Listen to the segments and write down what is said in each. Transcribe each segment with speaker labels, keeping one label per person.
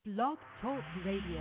Speaker 1: Blog Talk Radio.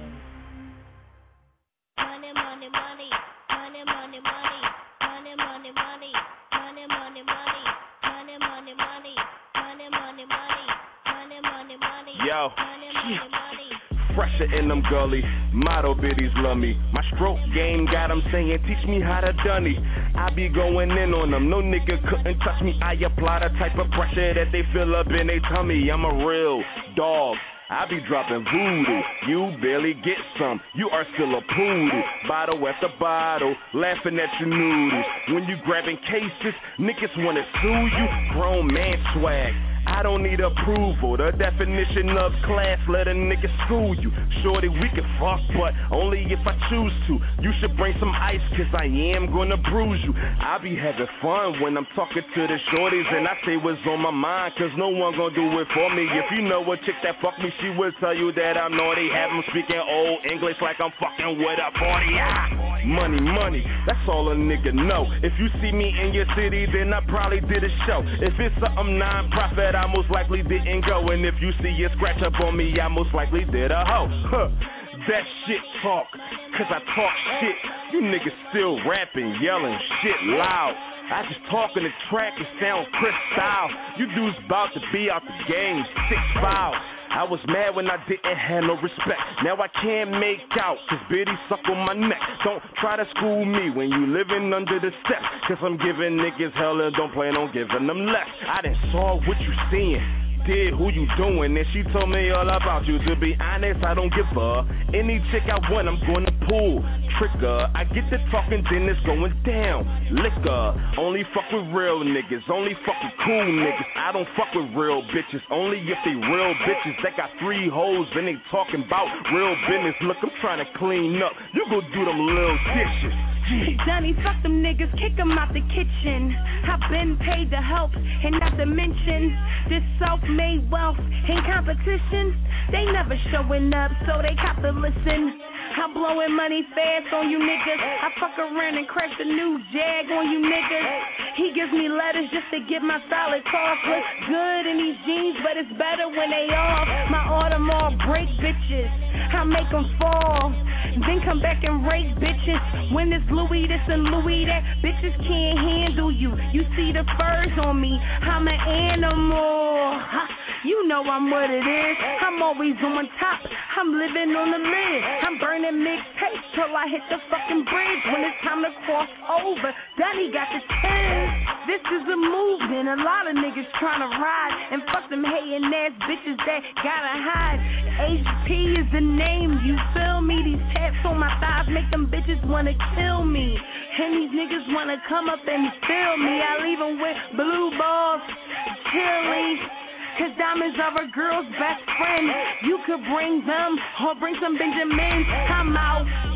Speaker 2: Money, money, money, money, money, money, money, money, money, money, money, money, money, money, money, money, money, money, money, money.
Speaker 3: Yo,
Speaker 2: money, money, money.
Speaker 3: Pressure in them gully, motto biddies love me. My stroke game got them saying, teach me how to dunny. I be going in on them, no nigga couldn't touch me. I apply the type of pressure that they feel up in their tummy. I'm a real dog. I be dropping voodoo, you barely get some, you are still a poodle. Bottle after bottle, laughing at your noodles. When you grabbing cases, niggas wanna sue you. Grown man swag, I don't need approval. The definition of class, let a nigga school you. Shorty, we can fuck, but only if I choose to. You should bring some ice, cause I am gonna bruise you. I be having fun when I'm talking to the shorties, and I say what's on my mind, cause no one gonna do it for me. If you know a chick that fuck me, she will tell you that I'm naughty. Have them speaking old English like I'm fucking with a 40. Money, money, that's all a nigga know. If you see me in your city, then I probably did a show. If it's something non-profit, I most likely didn't go. And if you see a scratch up on me, I most likely did a hoe. That shit talk, cause I talk shit. You niggas still rapping, yelling shit loud. I just talk in the track and sound Chris style. You dudes about to be out the game, 6 fouls. I was mad when I didn't have no respect. Now I can't make out, cause Biddy suck on my neck. Don't try to school me when you living under the steps, cause I'm giving niggas hell and don't plan on giving them less. I done saw what you seeing, did who you doing, and she told me all about you. To be honest, I don't give a. Any chick I want, I'm gonna pull trigger. I get to talking, then it's going down. Liquor, only fuck with real niggas, only fuck with cool niggas. I don't fuck with real bitches, only if they real bitches that got 3 hoes and they talking about real business. Look, I'm trying to clean up, you go do them little dishes.
Speaker 4: Johnny, fuck them niggas, kick them out the kitchen. I've been paid to help, and not to mention this self-made wealth in competition. They never showing up, so they got to listen. I'm blowing money fast on you niggas. I fuck around and crash a new Jag on you niggas. He gives me letters just to get my solid cough. Look good in these jeans, but it's better when they off. My Audemars break bitches, I make them fall, then come back and rake bitches. When it's Louis this and Louis that, bitches can't handle you. You see the furs on me, I'm an animal. You know I'm what it is, I'm always on top, I'm living on the lid. I'm burning mixtapes till I hit the fucking bridge. When it's time to cross over, Donnie got the 10. This is a movement, a lot of niggas trying to ride and fuck them hating ass bitches that gotta hide. HP is the name, you feel me? These tats on my thighs make them bitches wanna kill me. And these niggas wanna come up and feel me. I leave them with blue balls, chili. Cause diamonds are a girl's best friend. You could bring them or bring some Benjamins. I'm out.